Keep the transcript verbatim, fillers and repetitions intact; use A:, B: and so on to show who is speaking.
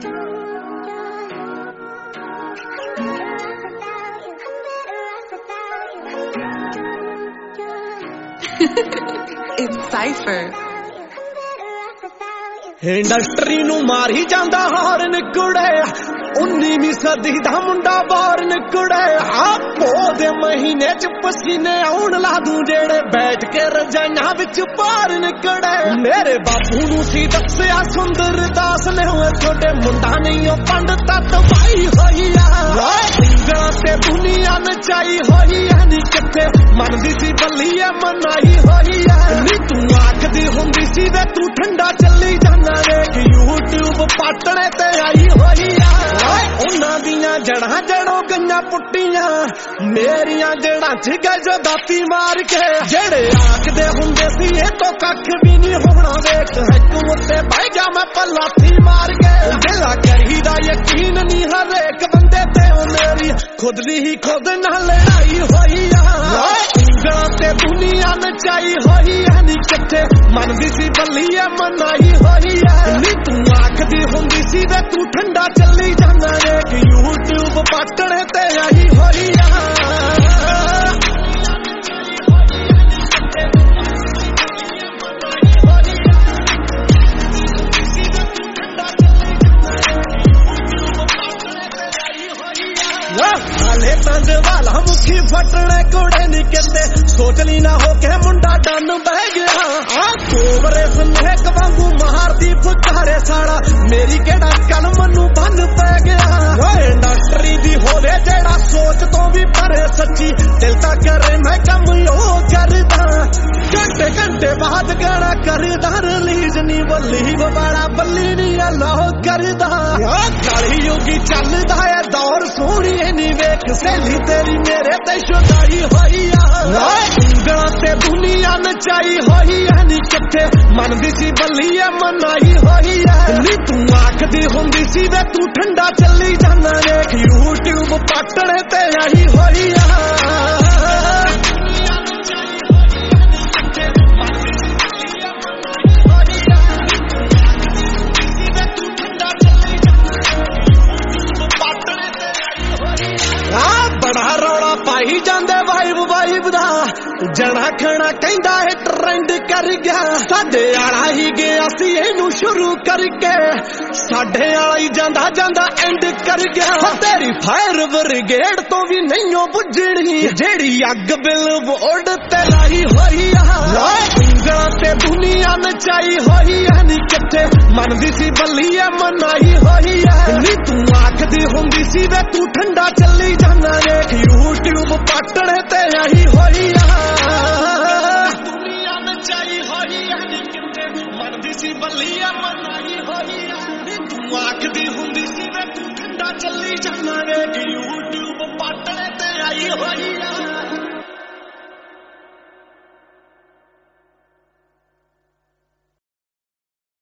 A: It's Cypher.
B: Industry नू मारी जांदा हारन कुड़े उन्नीवीं सदी दा मुंडा बारन कुड़े आपो दे महीने च पसीने आउण ला दूं जेड़े बैठ के रजाइयां विच पारन कुड़े मेरे बापू नू सी दस्सिया सुंदर दास ने होए छोटे मुंडा नहीं ओ पंडता तबाही होई आ इंगलां ते दुनिया नचाई होई आ नी किथे मनदी सी बल्लीए मनाई होई आ नी तू आखदी हुंदी सी वे तू ठंडा चली जाना ਵੇਖ YouTube ਪਾਟਣੇ ਤੇ ਆਈ ਹੋਈ ਆ ਉਹਨਾਂ ਦੀਆਂ ਜੜਾਂ ਜੜੋਂ ਗਈਆਂ ਪੁੱਟੀਆਂ ਮੇਰੀਆਂ ਜੜਾਂ ਚ ਗਏ ਜੋ ਦਾਤੀ ਮਾਰ ਕੇ ਜਿਹੜੇ ਆਖਦੇ ਹੁੰਦੇ ਸੀ ਇਹ ਤੋਂ ਕੱਖ ਵੀ ਨਹੀਂ ਹੋਣਾ ਵੇਖ ਹੱਕ ਉੱਤੇ ਬਹਿ ਗਿਆ ਮੈਂ ਪਲਾਥੀ ਮਾਰ ਕੇ ਦਿਲਾ ਕਰੀਦਾ ਯਕੀਨ ਨਹੀਂ ਹਰੇਕ ਬੰਦੇ ਤੇ ਉਹ ਮੇਰੀ ਖੁਦ ਦੀ ਹੀ ਖੁਦ ਨਾਲ ਲੜਾਈ ਹੋਈ ਆ ਉਂਗਲਾਂ ਤੇ ਦੁਨੀਆ ਨਚਾਈ ਹੋਈ ਆ ਨੀ ਕਿੱਥੇ ਮੰਨਦੀ ਸੀ ਬੱਲੀਏ ਮਨਾਈ ਹੋਈ ਆ ਨੀ ਤੂੰ ਆਖਦੀ ਹੁੰਦੀ ਸੀ ਵੇ ਤੂੰ ਠੰਡਾ ਚੱਲੀ ਜਾਂਦਾ ਵੇ ਕਿ YouTube ਪਾਟਣੇ ਤੇ ਆਈ ਹੋਈ ਆ ਹਾਲੇ ਤੰਦ ਵਾਲਾ ਮੁਖੀ ਫਟਣੇ ਕੋੜੇ ਨੀ ਕਹਿੰਦੇ ਸੋਚ ਲਈ ਨਾ ਹੋ ਕੇ ਮੁੰਡਾ ਡੰਨ ਬਹਿ ਗਿਆ ਆ ਕੋਬਰੇ ਸੰਨੇਕ ਵਾਂਗੂ ਮਾਰਦੀ ਫੁਕਾਰੇ ਸਾਲਾ ਮੇਰੀ ਕਿਹੜਾ ਕਲਮ ਨੂੰ ਬੰਨ ਪੈ ਗਿਆ ਓਏ ਇੰਡਸਟਰੀ ਦੀ ਹੋਵੇ ਜਿਹੜਾ ਸੋਚ ਤੋਂ ਵੀ ਪਰੇ ਸੱਚੀ ਦਿਲ ਤਾਂ ਕਰੇ ਮੈਂ ਕੰਮ ਉਹ ਕਰਦਾ ਘੰਟੇ ਘੰਟੇ ਬਾਅਦ ਗਾਣਾ ਕਰਦਾ ਰਿਲੀਜ਼ ਨੀ ਬੱਲੀ ਬੜਾ ਬੱਲੀ ਨੀ ਅੱਲਾਹ ਕਰਦਾ ਆ ਕਾਲੀ ਯੋਗੀ ਚੱਲਦਾ ਏ ਦੌਰ ਸੋਹਣੀ ਨੀ ਵੇਖ ਸਹੇਲੀ ਤੇਰੀ ਮੇਰੇ ਤੇ ਸ਼ੁਦਾਈ ਹੋਈ ਆ ਉਂਗਲਾਂ ਤੇ ਦੁਨੀਆ ਨਚਾਈ ਹੋਈ ਆ ਨੀ ਕਿੱਥੇ ਮੰਨਦੀ ਸੀ ਬੱਲੀਏ ਮਨਾਈ ਹੋਈ ਆ ਨੀ ਤੂੰ ਆਖਦੀ ਹੁੰਦੀ ਸੀ ਵੇ ਤੂੰ ਠੰਡਾ ਚੱਲੀ ਜਾਂਦਾ ਵੇਖ YouTube ਪਾਟਣੇ ਤੇ ਆਈ ਹੋਈ ਆ ਬੜਾ ਰੌਲਾ ਪਾਈ ਜਾਂਦੇ ਵਾਈਬ ਵਾਈਬ ਦਾ ਜਣਾ ਖਣਾ ਕਹਿੰਦਾ ਇਹ ਟ੍ਰੈਂਡ ਕਰ ਗਿਆ ਸਾਡੇ ਵਾਲਾ ਹੀ ਗਿਆ ਸੀ ਇਹਨੂੰ ਸ਼ੁਰੂ ਕਰਕੇ ਸਾਡੇ ਵਾਲਾ ਹੀ ਜਾਂਦਾ ਜਾਂਦਾ ਐਂਡ ਕਰ ਗਿਆ ਤੇਰੀ ਫਾਇਰ ਬ੍ਰਿਗੇਡ ਤੋਂ ਵੀ ਨਹੀਂਓ ਬੁੱਝਣੀ ਜਿਹੜੀ ਅੱਗ ਬਿਲਬੋਰਡ ਤੇ ਲਾਈ ਹੋਈ ਆ ਉਂਗਲਾਂ ਤੇ ਦੁਨੀਆ ਨਚਾਈ ਹੋਈ ਆ ਨੀ ਕਿੱਥੇ ਮੰਨਦੀ ਸੀ ਬੱਲੀਏ ਮਨਾਈ ਹੋਈ ਆ ਨੀ ਤੂੰ ਆਖਦੀ ਹੁੰਦੀ ਸੀ ਵੇ ਤੂੰ ਠੰਡਾ ਚੱਲੀ ਜਾਂਦਾ ਵੇਖ YouTube ਪਾਟਣੇ ਤੇ ਆਈ ਹੋਈ ਆ ਦੁਨੀਆ ਨਚਾਈ ਹੋਈ ਆ ਨੀ ਕਿੱਥੇ ਮੰਨਦੀ ਸੀ ਬੱਲੀਏ ਮਨਾਈ ਹੋਈ ਆ ਨੀ ਤੂੰ ਆਖਦੀ ਹੁੰਦੀ ਸੀ ਵੇ ਤੂੰ ਠੰਡਾ ਚੱਲੀ ਜਾਂਦਾ ਵੇਖ YouTube ਪਾਟਣੇ ਤੇ ਆਈ ਹੋਈ